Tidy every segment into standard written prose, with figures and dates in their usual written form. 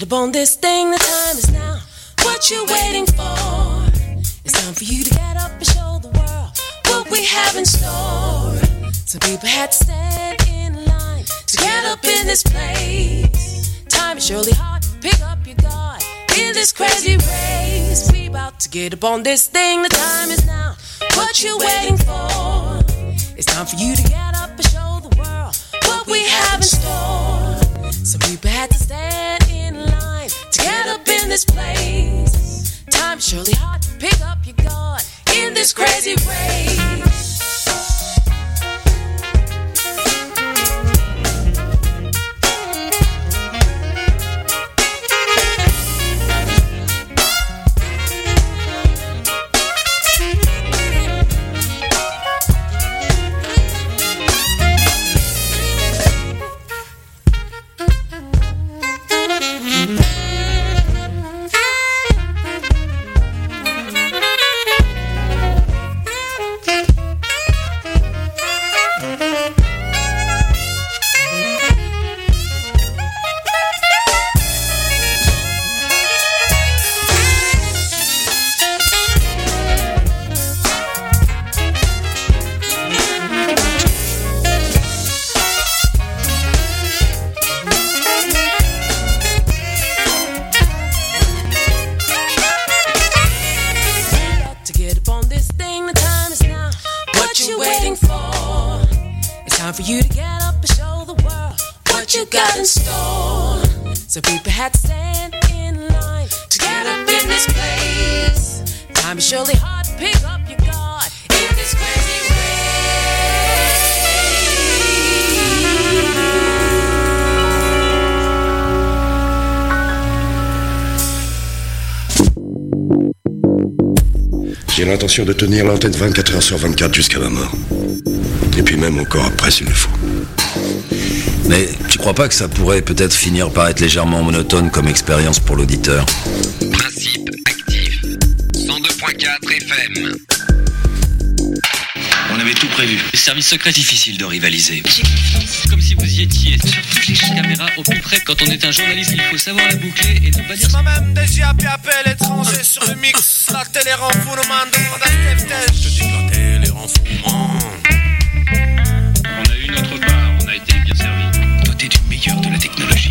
up on this thing, the time is now. What you waiting for? It's time for you to get up and show the world what we have in store. Some people had to stand in line to get up in this place. Time is surely hard, pick up your guard in this crazy race. We about to get up on this thing, the time is now. What you waiting for? It's time for you to get up and show the world what we have in store. Some people had to stand in line to get up in this place. Time is surely hard, pick up your guard in this crazy race. So people had to stand in line to get up in this place. Time is surely hard, pick up your guard in this crazy way. J'ai l'intention de tenir l'antenne 24 heures sur 24 jusqu'à ma mort. Et puis même encore après s'il le faut. Mais tu crois pas que ça pourrait peut-être finir par être légèrement monotone comme expérience pour l'auditeur? Principe actif. 102.4 FM. On avait tout prévu. Les services secrets, difficile de rivaliser. Comme si vous y étiez sur toutes les caméras au plus près. Quand on est un journaliste, il faut savoir la boucler et ne pas dire. C'est moi-même déjà appelé l'étranger sur le mix. La télé rend fou, le man demande à Steph. Je te dis que la télé rend fou, man. On a eu notre part, on a été bien servi. Doté du meilleur de la technologie.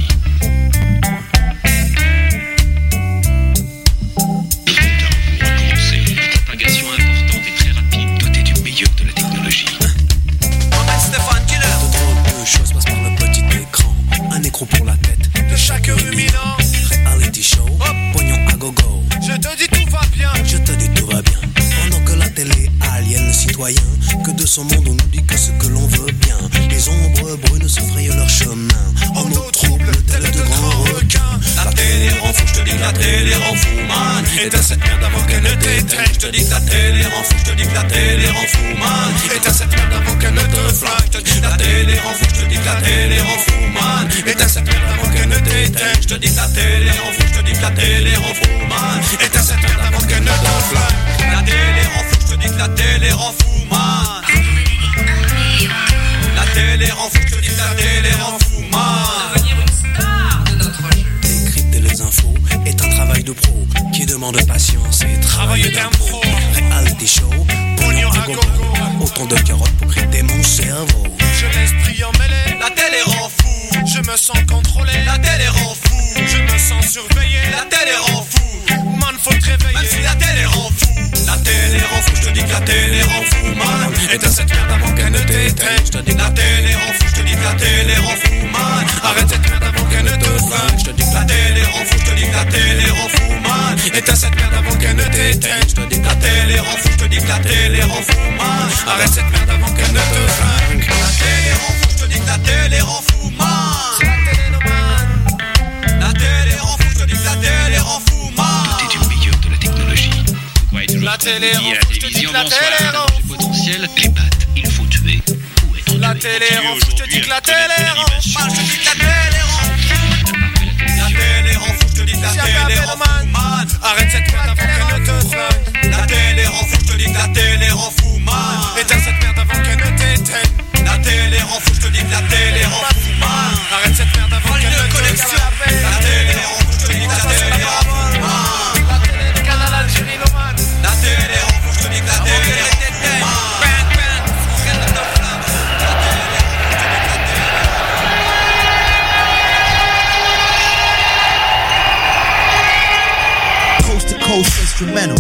Propagation importante et très rapide. Doté du meilleur de la technologie. Mohamed Stéphane Killer. De drôles de choses passent par le petit écran. Un écrou pour la tête de chaque ruminant. Reality show, pognon à gogo. Je te dis tout va bien. Je te dis tout va bien. Pendant que la télé aliène le citoyen, que de son monde on nous dit que ce que l'on veut bien. Les ombres brunes se frayent leur chemin. En eau trouble, tel de grands requins. La télé rend fou, je te dis que la télé rend fou, man. Éteins cette merde avant qu'elle ne t'éteigne. Je te dis que la télé rend fou, je te dis que la télé rend fou, man. Éteins cette merde avant qu'elle ne te flingue. Je te dis que la télé rend fou, je te dis que la télé rend fou, man. Éteins cette merde avant qu'elle ne t'éteigne. Je te dis que la télé rend fou, je te dis que la télé rend fou, man. Éteins cette merde avant qu'elle ne te flingue. La télé rend fou, je te dis que la télé rend fou, man. La télé rend fou, je te dis que la télé rend fou, man. Devenir une star de notre jeu. Décrypter les infos est un travail de pro qui demande patience et travail d'impro. Reality show, pognon à gogo. Autant de carottes pour crypter mon cerveau. Je l'esprit emmêlé. La télé rend fou. Je me sens contrôlé. La télé rend fou. Je me sens surveillé. La télé rend fou. Man, faut te réveiller. Même si la télé rend fou. La télé rend fou, je te dis que la télé rend fou, man. Éteins cette merde avant qu'elle ne t'éteigne. Je te dis que la télé rend fou, je te dis que la télé rend fou, man. Arrête cette merde avant qu'elle ne te flingue. Je te dis que la télé rend fou, je te dis que la télé rend fou, man. Éteins cette merde avant qu'elle ne t'éteigne. Je te dis que la télé rend fou, je te dis que la télé rend fou, man. Arrête cette merde avant qu'elle ne te flingue. La télé rend fou, je te dis que la télé rend fou, man. C'est la télé, no man. La télé rend fou, je te dis que la télé rend fou, man. Doté du meilleur de la technologie. La télé rend fou, je te dis que la télé rend fou. Potentiel, les pattes, il faut tuer ou être La télé rend fou, je te dis que la télé rend fou. Je te dis que la télé rend fou. La télé rend fou, je te dis que la télé rend fou, man. Arrête cette merde avant qu'elle ne te flingue. La télé rend fou, je te dis que la télé rend fou, man. Éteins cette merde avant qu'elle ne t'éteigne. La télé rend fou, je te dis que la télé rend fou, man. Arrête cette merde avant qu'elle ne te flingue. La télé rend fou, je te dis menos.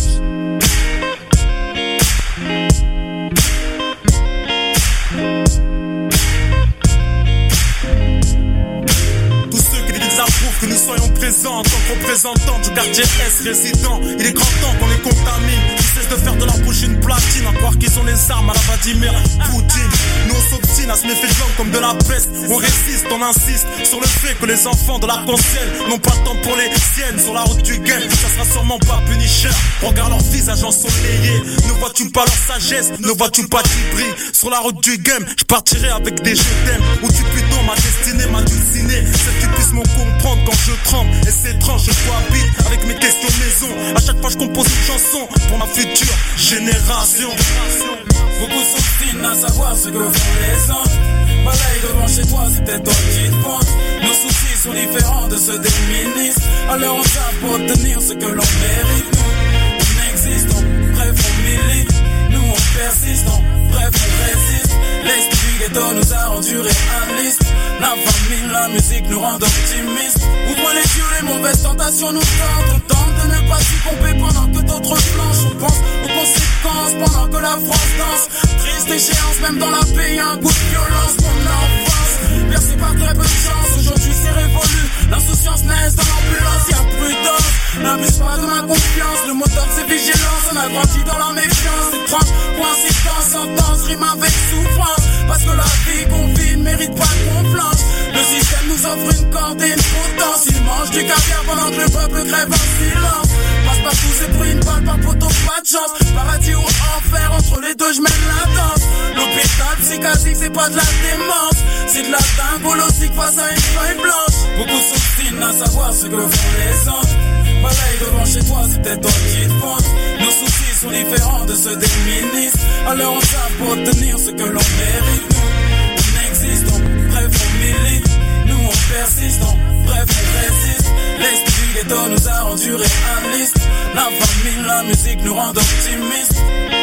Que nous soyons présents en tant que représentants du quartier S résident. Il est grand temps qu'on les contamine. Ils cessent de faire de leur bouche une platine, à croire qu'ils ont les armes à la Vladimir Poutine. Nous on s'obstine à se méfier de l'homme comme de la peste. On résiste, on insiste sur le fait que les enfants de l'arc-en-ciel n'ont pas le temps pour les siennes. Sur la route du game, ça sera sûrement pas Punisher. Regarde leur visage ensoleillé. Ne vois-tu pas leur sagesse? Ne vois-tu pas qu'ils brillent? Sur la route du game, je partirai avec des je t'aime. Ou tu plutôt ma destinée, ma dulcinée. C'est que tu puisses me comprendre quand je tremble. Et c'est étrange, je cohabite avec mes questions maison. À chaque fois je compose une chanson pour ma future génération. Beaucoup s'obstinent à savoir ce que font les autres. Balaye devant chez toi, c'est peut-être toi qui te pointe. Nos soucis sont différents de ceux des ministres. Alors on tape pour obtenir ce que l'on mérite. Nous, on existe, bref on milite. Nous on persiste, bref on résiste. L'esprit du ghetto nous a rendus réalistes. La famille, la musique nous rend optimistes. Outre les dieux, les mauvaises tentations nous tentent. On tente de ne pas succomber pendant que d'autres flanchent. On pense aux conséquences pendant que la France danse. Triste échéance, même dans la paix, y'a un goût de violence. Mon enfance, percé par très peu de chance. Aujourd'hui c'est révolu, l'insouciance naisse dans l'ambulance. Y'a prudence, n'abuse pas de ma confiance. Le moteur c'est vigilance, on a grandi dans la méfiance. Étrange coïncidence, sentence, rime avec souffrance. Parce que la vie qu'on vit ne mérite pas de confiance. Le système nous offre une corde et une potence. Il mange du caviar pendant que le peuple crève en silence. Passe partout, c'est pris une balle par poteau, pas de chance. Paradis ou enfer, entre les deux je mène la danse. L'hôpital psychiatrique c'est pas de la démence. C'est de la dingolosique face à une feuille blanche. Beaucoup s'obstinent à savoir ce que font les autres. Balaye devant chez toi, c'est peut-être toi qui te fonce. Nos soucis sont différents de ceux des ministres. Alors on tape pour obtenir ce que l'on mérite. Nous, on existe, bref on milite. Nous on persiste, bref on résiste. L'esprit du ghetto nous a rendus réalistes. La famille, la musique nous rend optimistes.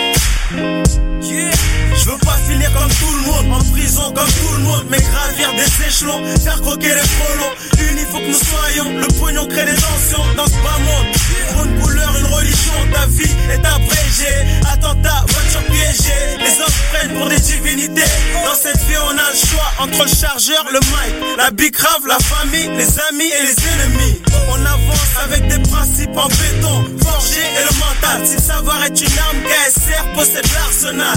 Yeah. Je veux pas finir comme tout le monde, en prison comme tout le monde, mais gravir des échelons, faire croquer les frelons. Unis faut que nous soyons, le pognon crée des tensions dans ce bas monde. Pour une couleur, une religion, ta vie est abrégée. Attentat, voiture piégée, les hommes prennent pour des divinités. Dans cette vie on a le choix entre le chargeur, le mic, la big rave, la famille, les amis et les ennemis. On avance avec des principes en béton, forgé et le mental. Si le savoir est une arme, KSR possède l'arsenal.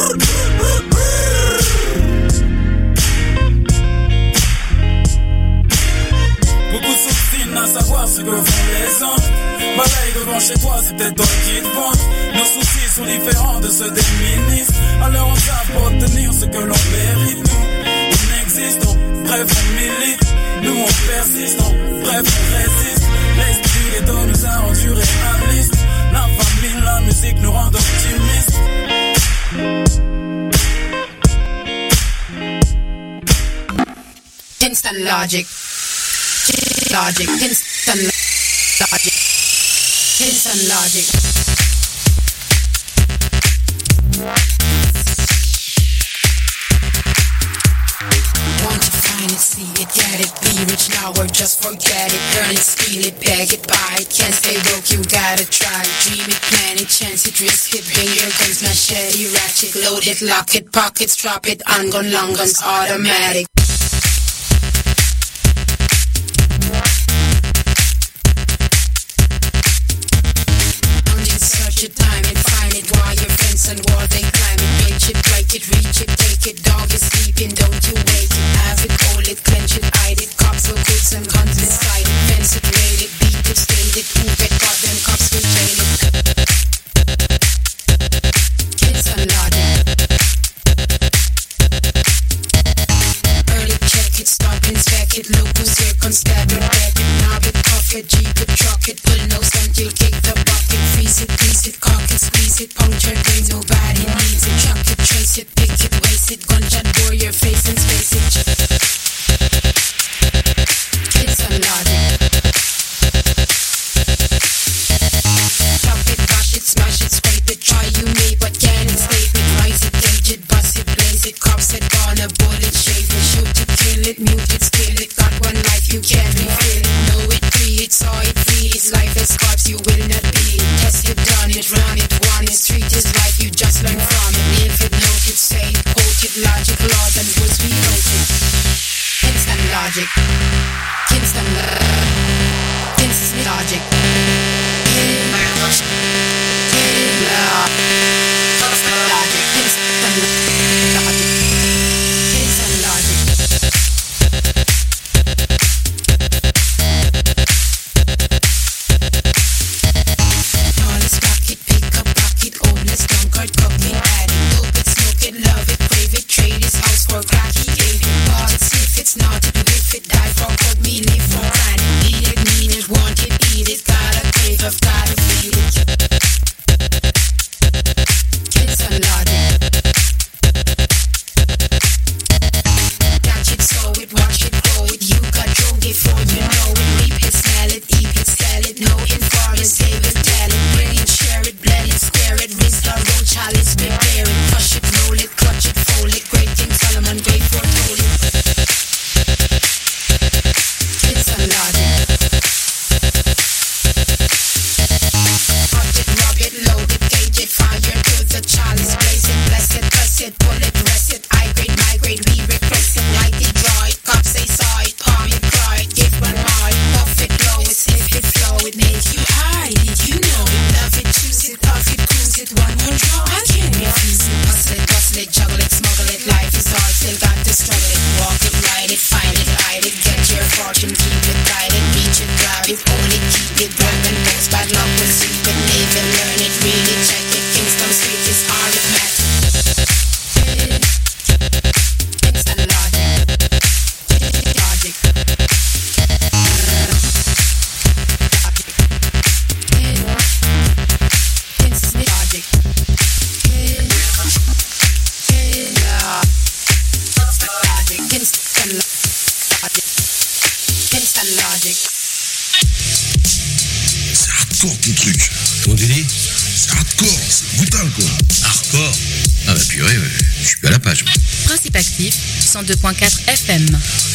Beaucoup s'obstinent à savoir ce que font les autres. Balaye devant chez toi, c'est peut-être toi qui te vante. Nos soucis sont différents de ceux des ministres. Alors on tape pour obtenir ce que l'on mérite. Nous, on existe, bref on milite. Nous on persiste, bref on résiste. L'esprit du ghetto nous a rendus réalistes. La famille, la musique nous rend optimistes. Instant logic. Logic. Instant logic. Instant logic. Want to find it, see it, get it, be rich now or just forget it. Earn it, steal it, beg it, buy it. Can't stay broke, you gotta try it. Dream it, plan it, chance it, risk it. Bring your guns, machete, ratchet. Load it, lock it, pockets, drop it. On gun, long guns, automatic. Time and find it while your fence and wall they climb it, break it, reach it, take it. Dog is sleeping, don't you wake it. Have it, hold it, clench it, hide it. Cops will goods and guns inside it. Fence it, rail it, beat it, stain it, prove it. Got them cops will jail it. Kids and logic. it, pull it, rest it, I grade, migrate, we request it, like it, draw it, cops say saw it, palm it, cry it, give one more, puff it, blow it, sniff it, flow it, make you high, did you know it, love it, choose it, puff it, cruise it, one more draw, I can't refuse it, hustle it, juggle it, smuggle it, life is hard, still got to struggle it, walk it, ride it, find it, hide it, get your fortune, keep it, guide it, reach it, grab it, own it, keep it, run and goes, bad luck will sleep it, live it, learn it, read it, check it, Kingston Street is arithmetic. Kingston logic. Kingston logic. Kingston logic. C'est hardcore ton truc. Comment tu dis? C'est hardcore, c'est brutal quoi. Hardcore? Ah bah purée, je suis à la page. Principe actif, 102.4 FM.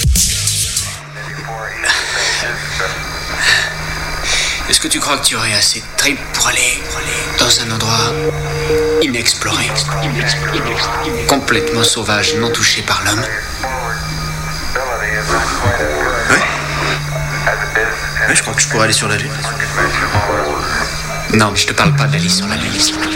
Est-ce que tu crois que tu aurais assez de trip pour aller dans un endroit inexploré, complètement sauvage, non touché par l'homme? Ouais, je crois que je pourrais aller sur la Lune. Non, mais je te parle pas d'aller sur la Lune.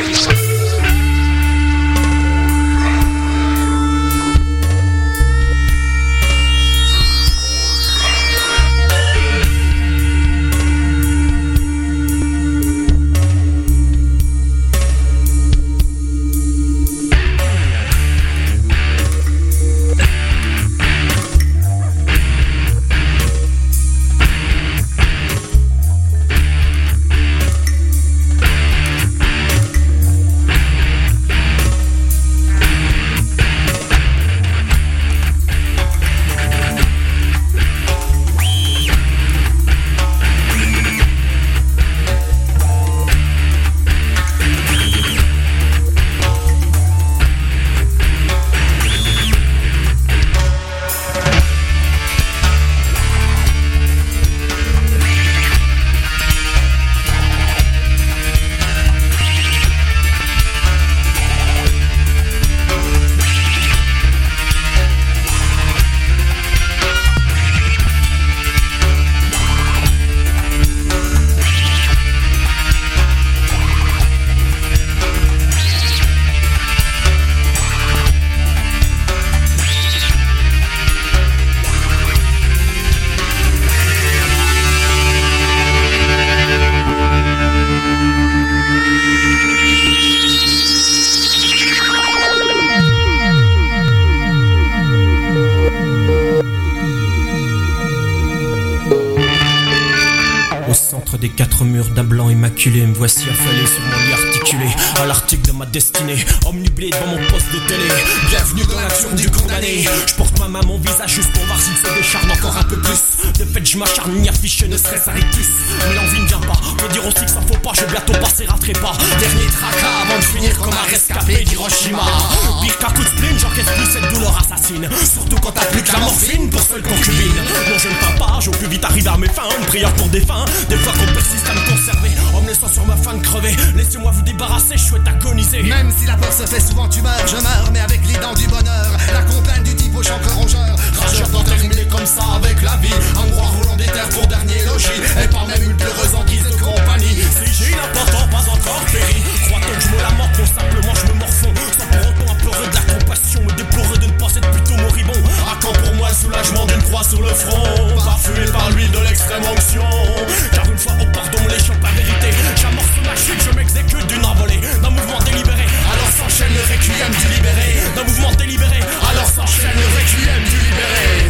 Des quatre murs d'un blanc immaculé, me voici affalé sur mon lit articulé à l'article de ma destinée, omnublé devant mon poste de télé. Bienvenue dans l'action du condamné. Je porte ma main, mon visage juste pour voir s'il se décharne encore un peu plus. De fait je m'acharne, ni affiché ne serait-ce un rictus. Mais l'envie ne vient pas, faut dire aussi que ça faut pas. Je vais bientôt passer à trépas. Dernier tracas avant de finir comme un rescapé d'Hiroshima. Pire qu'un coup de spleen, j'encaisse plus cette douleur assassine. Surtout quand t'as plus que la morphine pour seule concubine. Non je ne peins pas, j'ai au plus vite arrivé à mes fins. Une prière pour des fins, des fois qu'on persiste à me conserver. En me laissant sur ma fin de crever. Laissez-moi vous débarrasser, je souhaite agoniser. Même si la peur se fait souvent tu meurs, je meurs mais avec les dents du bonheur. La compagne du type au champ rongeur. Rageur d'en terminer comme ça avec la vie. Un roi roulant des terres pour dernier logis. Et pas même une pleureuse en guise de compagnie. Si j'ai l'important, pas encore péri. Crois-t-on que je me la mords ou simplement je me morfonds. Sans pour autant implorer de la compassion. Me déplorer de ne pas être plutôt moribond. À quand pour moi le soulagement d'une croix sur le front. Parfumé par l'huile de l'extrême onction. Car une fois au pardon l'échoppe la vérité. J'amorce ma chute, je m'exécute d'une envolée. D'un mouvement délibéré, alors s'enchaîne le requiem du libéré. D'un mouvement délibéré, alors s'enchaîne le requiem du libéré.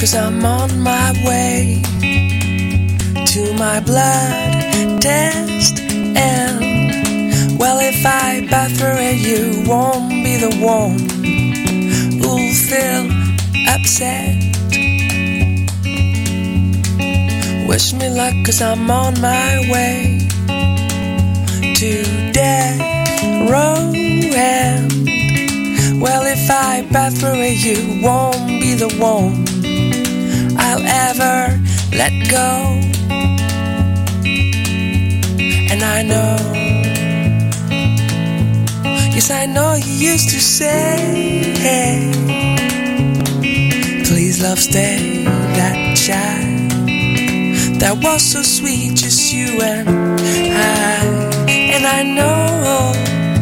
'cause I'm on my way to my blood test. And well, if I bath through it, you won't be the one who'll feel upset. Wish me luck, 'cause I'm on my way to death row. And well, if I bath through it, you won't be the one I'll ever let go. And I know, yes I know you used to say, hey, please love stay that child that was so sweet, just you and I. And I know,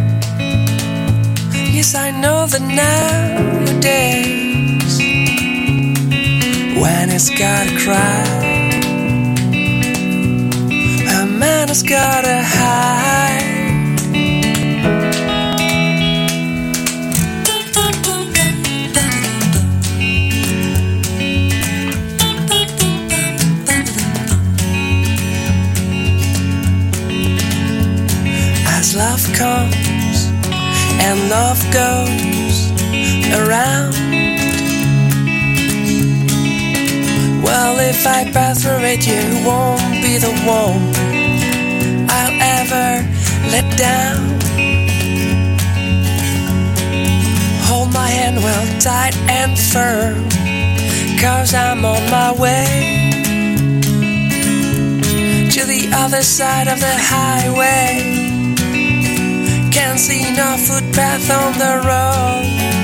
yes I know that nowadays when it's gotta cry, a man has gotta hide. As love comes and love goes around, well, if I pass through it, you won't be the one I'll ever let down. Hold my hand well tight and firm, 'cause I'm on my way to the other side of the highway. Can't see no footpath on the road.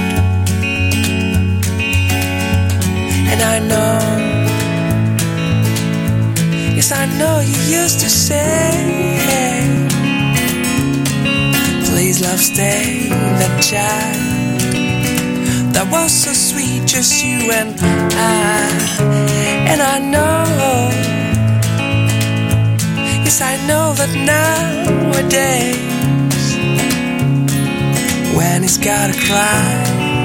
And I know, yes I know you used to say, hey, please love stay that child that was so sweet, just you and I. And I know, yes I know that nowadays when he's gotta cry,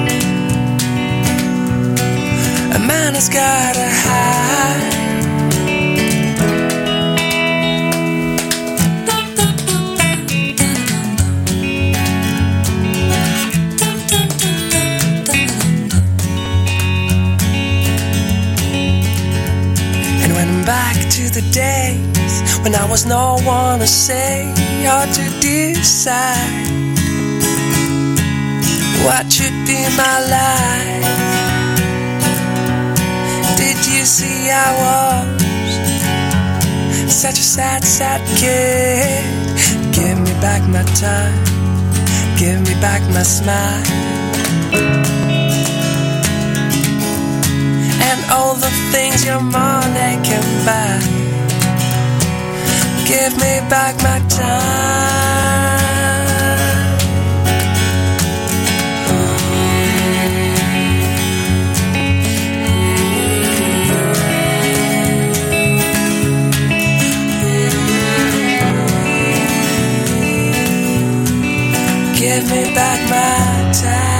a man has gotta hide. And when back to the days when I was no one to say or to decide what should be my life, did you see I was such a sad, sad kid? Give me back my time, give me back my smile, and all the things your money can buy. Give me back my time. Give me back my time.